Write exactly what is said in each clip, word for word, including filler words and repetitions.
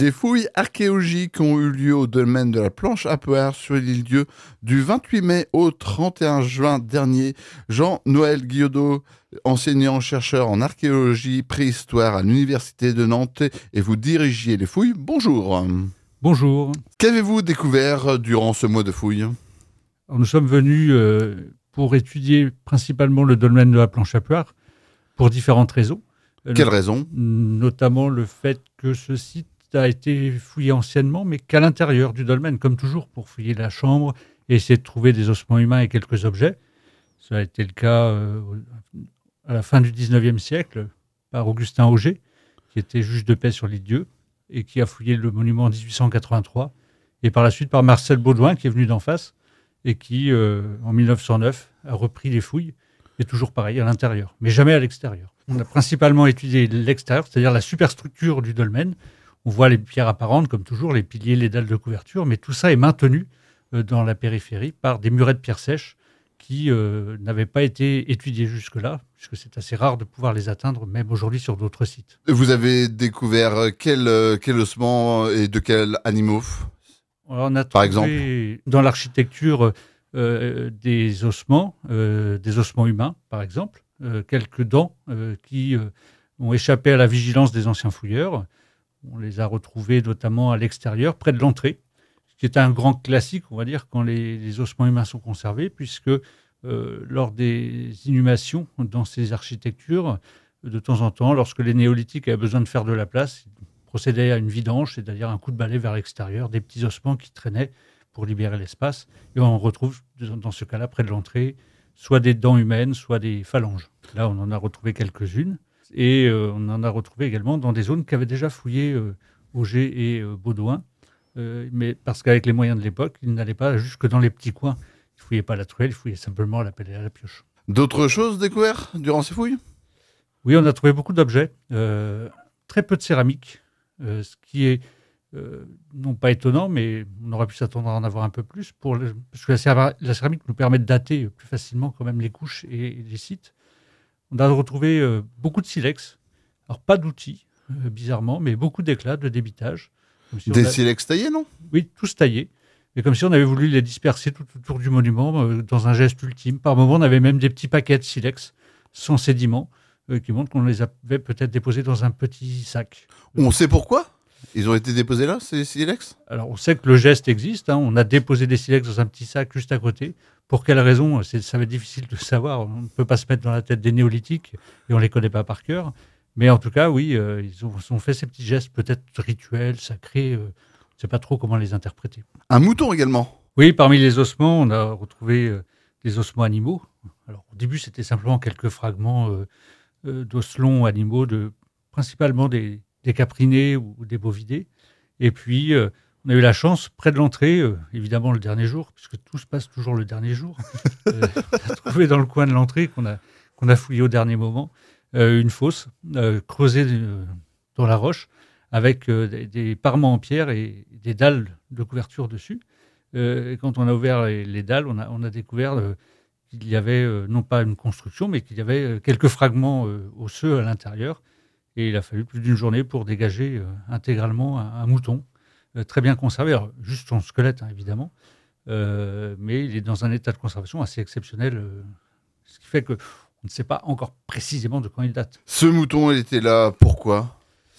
Des fouilles archéologiques ont eu lieu au domaine de la Planche à Poire sur l'île Dieu du vingt-huit mai au trente et un juin dernier. Jean-Noël Guillaudot, enseignant-chercheur en archéologie préhistoire à l'Université de Nantes, et vous dirigiez les fouilles. Bonjour. Bonjour. Qu'avez-vous découvert durant ce mois de fouilles ? Alors, nous sommes venus euh, pour étudier principalement le dolmen de la Planche à Poire pour différentes raisons. Quelles raisons ? Notamment le fait que ce site a été fouillé anciennement, mais qu'à l'intérieur du dolmen, comme toujours, pour fouiller la chambre et essayer de trouver des ossements humains et quelques objets. Ça a été le cas euh, à la fin du dix-neuvième siècle par Augustin Auger, qui était juge de paix sur l'île Dieu et qui a fouillé le monument en dix-huit cent quatre-vingt-trois. Et par la suite par Marcel Baudouin, qui est venu d'en face et qui, euh, en mille neuf cent neuf, a repris les fouilles. Et toujours pareil, à l'intérieur, mais jamais à l'extérieur. On a principalement étudié l'extérieur, c'est-à-dire la superstructure du dolmen. On voit les pierres apparentes, comme toujours, les piliers, les dalles de couverture, mais tout ça est maintenu euh, dans la périphérie par des murets de pierre sèche qui euh, n'avaient pas été étudiés jusque-là, puisque c'est assez rare de pouvoir les atteindre, même aujourd'hui sur d'autres sites. Vous avez découvert quel, quel ossement et de quels animaux ? Alors, on a Par trouvé exemple dans l'architecture euh, des ossements, euh, des ossements humains, par exemple, euh, quelques dents euh, qui euh, ont échappé à la vigilance des anciens fouilleurs. On les a retrouvés notamment à l'extérieur, près de l'entrée, ce qui est un grand classique, on va dire, quand les, les ossements humains sont conservés, puisque euh, lors des inhumations dans ces architectures, de temps en temps, lorsque les néolithiques avaient besoin de faire de la place, ils procédaient à une vidange, c'est-à-dire un coup de balai vers l'extérieur, des petits ossements qui traînaient pour libérer l'espace. Et on retrouve, dans ce cas-là, près de l'entrée, soit des dents humaines, soit des phalanges. Là, on en a retrouvé quelques-unes. Et euh, on en a retrouvé également dans des zones qu'avaient déjà fouillées euh, Auger et euh, Baudouin. Euh, mais parce qu'avec les moyens de l'époque, ils n'allaient pas jusque dans les petits coins. Ils ne fouillaient pas la truelle, ils fouillaient simplement à la pelle et à la pioche. D'autres choses découvertes durant ces fouilles ? Oui, on a trouvé beaucoup d'objets. Euh, très peu de céramique, euh, ce qui est euh, non pas étonnant, mais on aurait pu s'attendre à en avoir un peu plus. Pour le, parce que la, céra- la céramique nous permet de dater plus facilement quand même les couches et, et les sites. On a retrouvé euh, beaucoup de silex. Alors, pas d'outils, euh, bizarrement, mais beaucoup d'éclats, de débitage. Comme si Des a... silex taillés, non ? Oui, tous taillés. Mais comme si on avait voulu les disperser tout autour du monument euh, dans un geste ultime. Par moments, on avait même des petits paquets de silex sans sédiments euh, qui montrent qu'on les avait peut-être déposés dans un petit sac. On sait pourquoi ? Ils ont été déposés là, ces silex ? Alors, on sait que le geste existe. Hein. On a déposé des silex dans un petit sac juste à côté. Pour quelle raison ? c'est, Ça va être difficile de savoir. On ne peut pas se mettre dans la tête des néolithiques et on ne les connaît pas par cœur. Mais en tout cas, oui, euh, ils, ont, ils ont fait ces petits gestes peut-être rituels, sacrés. Euh, on ne sait pas trop comment les interpréter. Un mouton également ? Oui, parmi les ossements, on a retrouvé euh, des ossements animaux. Alors, au début, c'était simplement quelques fragments euh, euh, d'osselons animaux, de, principalement des, des caprinés ou des bovidés. Et puis... Euh, on a eu la chance, près de l'entrée, euh, évidemment le dernier jour, puisque tout se passe toujours le dernier jour, euh, on a trouvé dans le coin de l'entrée, qu'on a, qu'on a fouillé au dernier moment, euh, une fosse euh, creusée euh, dans la roche, avec euh, des, des parements en pierre et des dalles de couverture dessus. Euh, et quand on a ouvert les, les dalles, on a, on a découvert euh, qu'il y avait, euh, non pas une construction, mais qu'il y avait euh, quelques fragments euh, osseux à l'intérieur. Et il a fallu plus d'une journée pour dégager euh, intégralement un, un mouton. Euh, très bien conservé, alors juste son squelette hein, évidemment, euh, mais il est dans un état de conservation assez exceptionnel, euh, ce qui fait qu'on ne sait pas encore précisément de quand il date. Ce mouton, il était là, pourquoi ?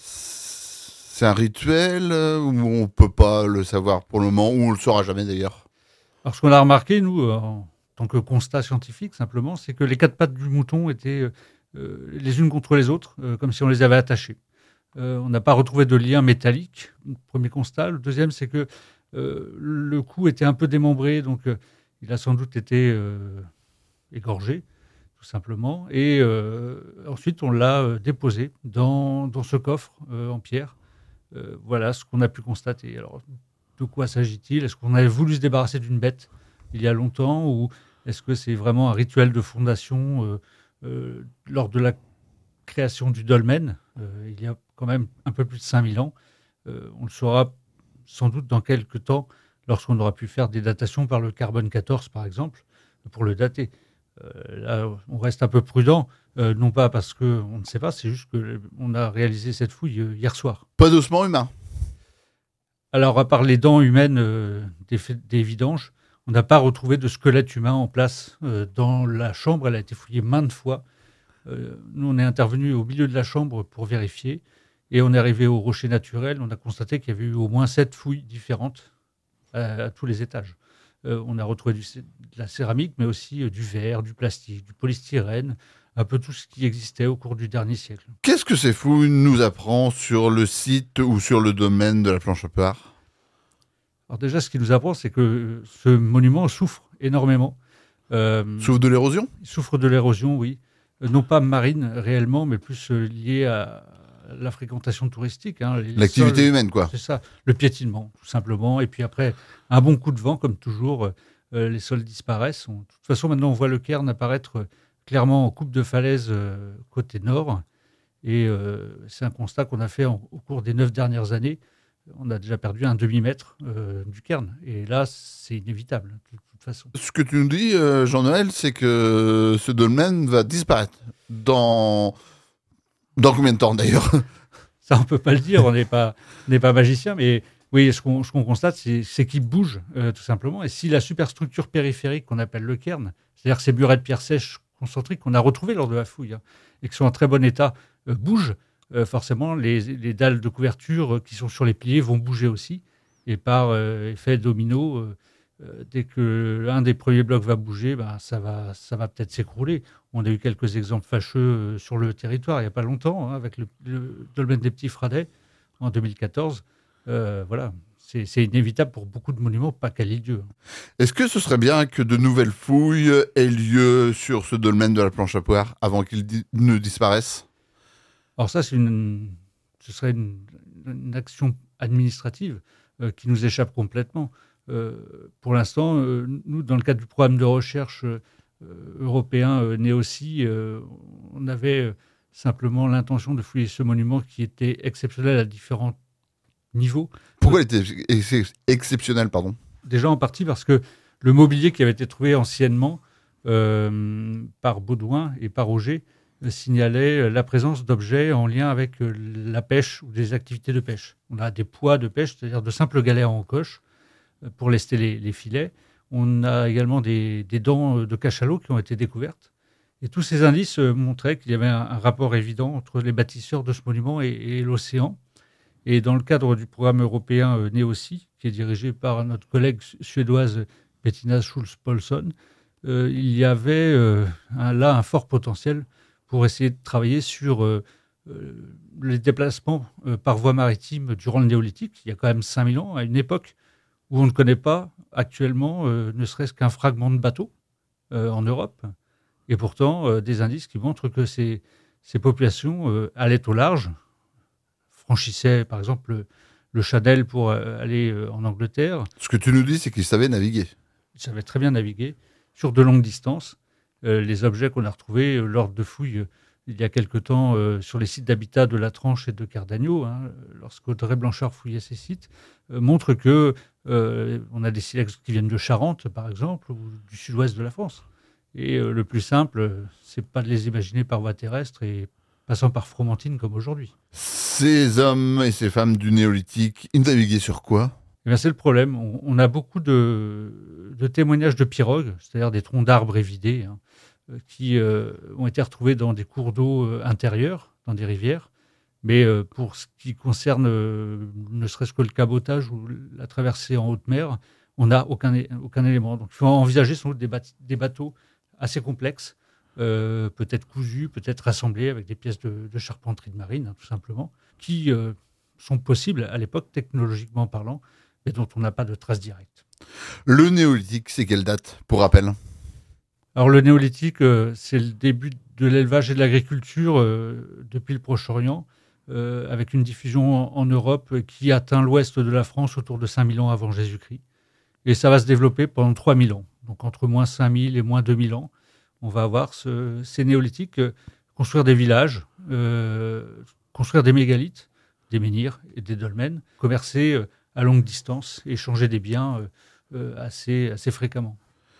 C'est un rituel euh, ou on ne peut pas le savoir pour le moment, ou on ne le saura jamais d'ailleurs ? Alors ce qu'on a remarqué, nous, euh, en tant que constat scientifique simplement, c'est que les quatre pattes du mouton étaient euh, les unes contre les autres, euh, comme si on les avait attachées. Euh, on n'a pas retrouvé de lien métallique, premier constat. Le deuxième, c'est que euh, le cou était un peu démembré, donc euh, il a sans doute été euh, égorgé, tout simplement. Et euh, ensuite, on l'a euh, déposé dans, dans ce coffre euh, en pierre. Euh, voilà ce qu'on a pu constater. Alors, de quoi s'agit-il ? Est-ce qu'on avait voulu se débarrasser d'une bête il y a longtemps, ou est-ce que c'est vraiment un rituel de fondation euh, euh, lors de la création du dolmen, euh, il y a quand même un peu plus de cinq mille ans. Euh, on le saura sans doute dans quelques temps, lorsqu'on aura pu faire des datations par le carbone quatorze, par exemple, pour le dater. Euh, là, on reste un peu prudent, euh, non pas parce qu'on ne sait pas, c'est juste qu'on a réalisé cette fouille euh, hier soir. Pas d'ossement humain ? Alors, à part les dents humaines euh, des, des vidanges, on n'a pas retrouvé de squelette humain en place euh, dans la chambre. Elle a été fouillée maintes fois. Euh, nous, on est intervenu au milieu de la chambre pour vérifier. Et on est arrivé au rocher naturel. On a constaté qu'il y avait eu au moins sept fouilles différentes à, à tous les étages. Euh, on a retrouvé du, de la céramique, mais aussi euh, du verre, du plastique, du polystyrène, un peu tout ce qui existait au cours du dernier siècle. Qu'est-ce que ces fouilles nous apprend sur le site ou sur le domaine de la planche à Peuard ? Alors déjà, ce qui nous apprend, c'est que ce monument souffre énormément. Euh, Souffre de l'érosion ? Il souffre de l'érosion, oui. Euh, non pas marine réellement, mais plus euh, liée à la fréquentation touristique. Hein. Les L'activité sols, humaine, quoi. c'est ça, le piétinement, tout simplement. Et puis après, un bon coup de vent, comme toujours, euh, les sols disparaissent. On, de toute façon, maintenant, on voit le cairn apparaître clairement en coupe de falaise euh, côté nord. Et euh, c'est un constat qu'on a fait en, au cours des neuf dernières années. On a déjà perdu un demi-mètre euh, du cairn. Et là, c'est inévitable, de toute façon. Ce que tu nous dis, euh, Jean-Noël, c'est que ce dolmen va disparaître. Dans... Dans combien de temps, d'ailleurs ? Ça, on ne peut pas le dire, on n'est pas, n'est pas magicien. Mais oui, ce qu'on, ce qu'on constate, c'est, c'est qu'il bouge, euh, tout simplement. Et si la superstructure périphérique qu'on appelle le cairn, c'est-à-dire ces murets de pierre sèche concentriques qu'on a retrouvés lors de la fouille, hein, et qui sont en très bon état, euh, bougent, Euh, forcément, les, les dalles de couverture euh, qui sont sur les piliers vont bouger aussi. Et par euh, effet domino, euh, euh, dès que l'un des premiers blocs va bouger, ben, ça va, ça va peut-être s'écrouler. On a eu quelques exemples fâcheux euh, sur le territoire il n'y a pas longtemps, hein, avec le, le dolmen des Petits Fradets en deux mille quatorze. Euh, voilà, c'est, c'est inévitable pour beaucoup de monuments, pas qu'à l'Île-Dieu. Est-ce que ce serait bien que de nouvelles fouilles aient lieu sur ce dolmen de la planche à Peuard avant qu'il di- ne disparaisse ? Alors ça, c'est une, ce serait une, une action administrative euh, qui nous échappe complètement. Euh, pour l'instant, euh, nous, dans le cadre du programme de recherche euh, européen euh, NEOSI, euh, on avait euh, simplement l'intention de fouiller ce monument qui était exceptionnel à différents niveaux. Pourquoi il était ex- exceptionnel, pardon ? Déjà en partie parce que le mobilier qui avait été trouvé anciennement euh, par Baudouin et par Auger signalait la présence d'objets en lien avec la pêche ou des activités de pêche. On a des poids de pêche, c'est-à-dire de simples galets en encoche pour lester les, les filets. On a également des, des dents de cachalot qui ont été découvertes. Et tous ces indices montraient qu'il y avait un, un rapport évident entre les bâtisseurs de ce monument et, et l'océan. Et dans le cadre du programme européen euh, NEOSI, qui est dirigé par notre collègue suédoise Bettina Schulz-Paulsson, euh, il y avait euh, un, là un fort potentiel pour essayer de travailler sur euh, euh, les déplacements euh, par voie maritime durant le néolithique, il y a quand même cinq mille ans, à une époque où on ne connaît pas actuellement euh, ne serait-ce qu'un fragment de bateau euh, en Europe, et pourtant euh, des indices qui montrent que ces, ces populations euh, allaient au large, franchissaient par exemple le, le Channel pour euh, aller euh, en Angleterre. Ce que tu nous dis, c'est qu'ils savaient naviguer. Ils savaient très bien naviguer sur de longues distances. Euh, les objets qu'on a retrouvés euh, lors de fouilles euh, il y a quelque temps euh, sur les sites d'habitat de La Tranche et de Cardagno, hein, lorsqu'Audrey Blanchard fouillait ces sites, euh, montrent que euh, on a des silex qui viennent de Charente, par exemple, ou du sud-ouest de la France. Et euh, le plus simple, euh, c'est pas de les imaginer par voie terrestre et passant par Fromentine comme aujourd'hui. Ces hommes et ces femmes du néolithique, ils naviguaient sur quoi ? Eh bien, c'est le problème. On, on a beaucoup de, de témoignages de pirogues, c'est-à-dire des troncs d'arbres évidés, hein, qui euh, ont été retrouvés dans des cours d'eau euh, intérieurs, dans des rivières. Mais euh, pour ce qui concerne euh, ne serait-ce que le cabotage ou la traversée en haute mer, on n'a aucun, aucun élément. Donc il faut envisager sans doute des, bat- des bateaux assez complexes, euh, peut-être cousus, peut-être rassemblés avec des pièces de, de charpenterie de marine, hein, tout simplement, qui euh, sont possibles à l'époque, technologiquement parlant, mais dont on n'a pas de traces directes. Le néolithique, c'est quelle date, pour rappel ? Alors le néolithique, euh, c'est le début de l'élevage et de l'agriculture euh, depuis le Proche-Orient, euh, avec une diffusion en, en Europe qui atteint l'ouest de la France autour de cinq mille ans avant Jésus-Christ. Et ça va se développer pendant trois mille ans. Donc entre moins cinq mille et moins deux mille ans, on va avoir ce, ces néolithiques euh, construire des villages, euh, construire des mégalithes, des menhirs et des dolmens, commercer euh, à longue distance, échanger des biens euh, euh, assez, assez fréquemment.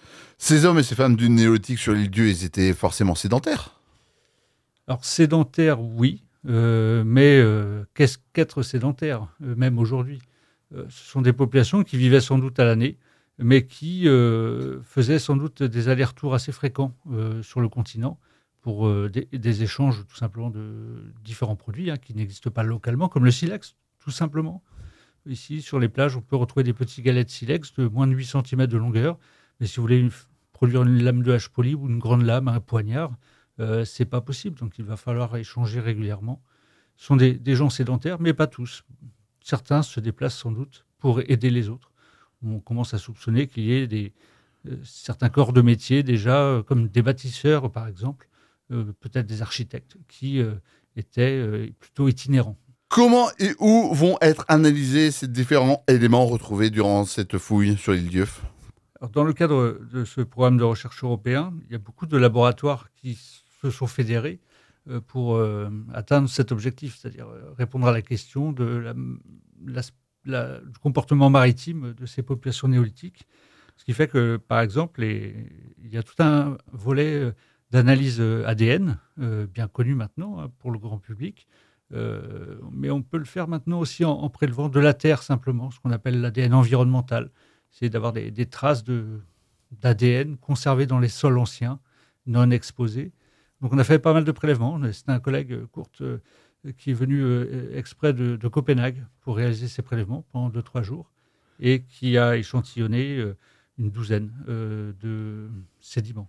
Ces hommes et ces femmes du néolithique sur l'île Dieu, ils étaient forcément sédentaires. Alors, sédentaire, oui, euh, mais euh, qu'est-ce qu'être sédentaire, euh, même aujourd'hui ? Euh, ce sont des populations qui vivaient sans doute à l'année, mais qui euh, faisaient sans doute des allers-retours assez fréquents euh, sur le continent pour euh, des, des échanges tout simplement de différents produits hein, qui n'existent pas localement, comme le silex, tout simplement. Ici, sur les plages, on peut retrouver des petits galets de silex de moins de huit centimètres de longueur. Mais si vous voulez une, produire une lame de hache polie ou une grande lame, un poignard, euh, c'est pas possible. Donc, il va falloir échanger régulièrement. Ce sont des, des gens sédentaires, mais pas tous. Certains se déplacent sans doute pour aider les autres. On commence à soupçonner qu'il y ait des, euh, certains corps de métier déjà, euh, comme des bâtisseurs, par exemple, euh, peut-être des architectes, qui euh, étaient euh, plutôt itinérants. Comment et où vont être analysés ces différents éléments retrouvés durant cette fouille sur l'île Dieuf ? Alors, dans le cadre de ce programme de recherche européen, il y a beaucoup de laboratoires qui se sont fédérés euh, pour euh, atteindre cet objectif, c'est-à-dire euh, répondre à la question de la, la, la, du comportement maritime de ces populations néolithiques. Ce qui fait que, par exemple, les, il y a tout un volet d'analyse A D N, euh, bien connu maintenant hein, pour le grand public, Euh, mais on peut le faire maintenant aussi en, en prélevant de la terre simplement, ce qu'on appelle l'A D N environnemental. C'est d'avoir des, des traces de, d'A D N conservées dans les sols anciens, non exposés. Donc on a fait pas mal de prélèvements. C'est un collègue, Kurt, euh, qui est venu euh, exprès de, de Copenhague pour réaliser ces prélèvements pendant deux trois jours et qui a échantillonné euh, une douzaine euh, de sédiments.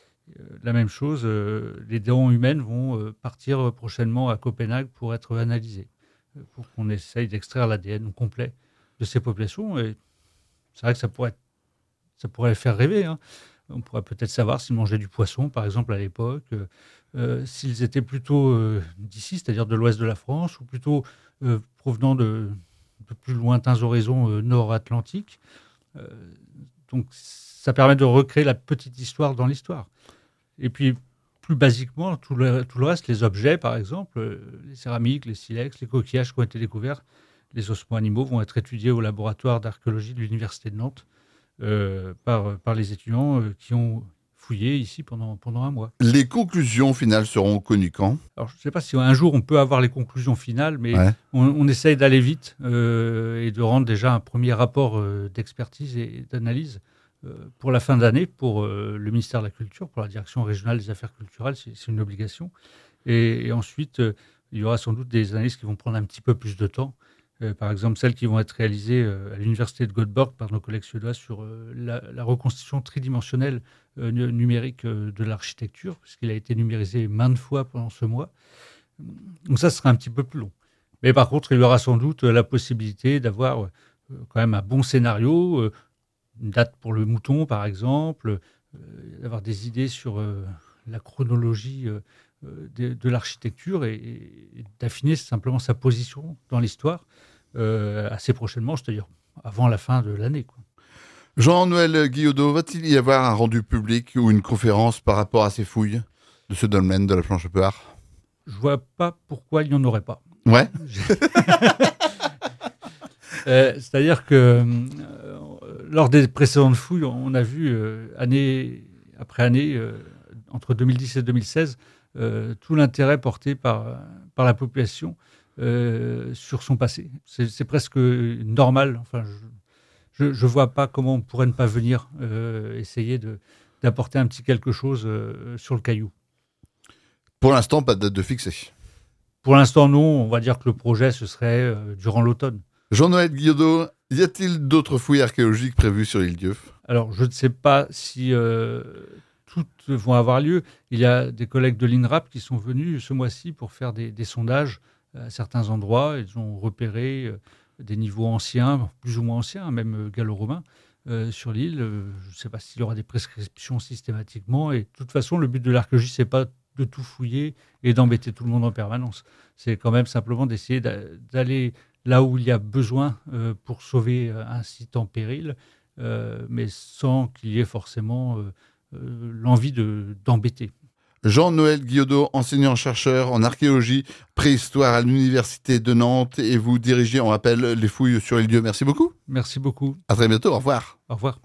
La même chose, euh, les dents humaines vont euh, partir prochainement à Copenhague pour être analysées, euh, pour qu'on essaye d'extraire l'A D N complet de ces populations. Et c'est vrai que ça pourrait, être, ça pourrait les faire rêver. Hein. On pourrait peut-être savoir s'ils mangeaient du poisson, par exemple, à l'époque, euh, euh, s'ils étaient plutôt euh, d'ici, c'est-à-dire de l'ouest de la France, ou plutôt euh, provenant de, de plus lointains horizons euh, nord-atlantiques. Euh, donc, ça permet de recréer la petite histoire dans l'histoire. Et puis, plus basiquement, tout le, tout le reste, les objets, par exemple, euh, les céramiques, les silex, les coquillages qui ont été découverts, les ossements animaux vont être étudiés au laboratoire d'archéologie de l'Université de Nantes euh, par, par les étudiants euh, qui ont fouillé ici pendant, pendant un mois. Les conclusions finales seront connues quand ? Alors, je ne sais pas si un jour on peut avoir les conclusions finales, mais ouais. on, on essaye d'aller vite euh, et de rendre déjà un premier rapport euh, d'expertise et d'analyse pour la fin d'année, pour euh, le ministère de la Culture, pour la Direction régionale des affaires culturelles, c'est, c'est une obligation. Et, et ensuite, euh, il y aura sans doute des analyses qui vont prendre un petit peu plus de temps. Euh, par exemple, celles qui vont être réalisées euh, à l'Université de Göteborg par nos collègues suédois sur euh, la, la reconstitution tridimensionnelle euh, numérique euh, de l'architecture, puisqu'il a été numérisé maintes fois pendant ce mois. Donc ça, ce sera un petit peu plus long. Mais par contre, il y aura sans doute la possibilité d'avoir euh, quand même un bon scénario, euh, une date pour le mouton, par exemple, euh, d'avoir des idées sur euh, la chronologie euh, de, de l'architecture et, et d'affiner simplement sa position dans l'histoire euh, assez prochainement, c'est-à-dire avant la fin de l'année, quoi. Jean-Noël Guillodeau, va-t-il y avoir un rendu public ou une conférence par rapport à ces fouilles de ce dolmen de la planche à Peuard ? Je vois pas pourquoi il n'y en aurait pas. Ouais. euh, c'est-à-dire que euh, lors des précédentes fouilles, on a vu euh, année après année, euh, entre deux mille dix et deux mille seize, euh, tout l'intérêt porté par, par la population euh, sur son passé. C'est, c'est presque normal. Enfin, je ne vois pas comment on pourrait ne pas venir euh, essayer de, d'apporter un petit quelque chose euh, sur le caillou. Pour l'instant, pas de date de fixée. Pour l'instant, non. On va dire que le projet, ce serait euh, durant l'automne. Jean-Noël Guillodeau, y a-t-il d'autres fouilles archéologiques prévues sur l'île Dieuf ? Alors, je ne sais pas si euh, toutes vont avoir lieu. Il y a des collègues de l'INRAP qui sont venus ce mois-ci pour faire des, des sondages à certains endroits. Ils ont repéré euh, des niveaux anciens, plus ou moins anciens, même euh, gallo-romains, euh, sur l'île. Euh, je ne sais pas s'il y aura des prescriptions systématiquement. Et de toute façon, le but de l'archéologie, ce n'est pas de tout fouiller et d'embêter tout le monde en permanence. C'est quand même simplement d'essayer d'aller là où il y a besoin euh, pour sauver un site en péril, euh, mais sans qu'il y ait forcément euh, euh, l'envie de, d'embêter. Jean-Noël Guillodeau, enseignant-chercheur en archéologie préhistoire à l'Université de Nantes, et vous dirigez, on rappelle, les fouilles sur l'île Dieuf. Merci beaucoup. Merci beaucoup. À très bientôt, au revoir. Au revoir.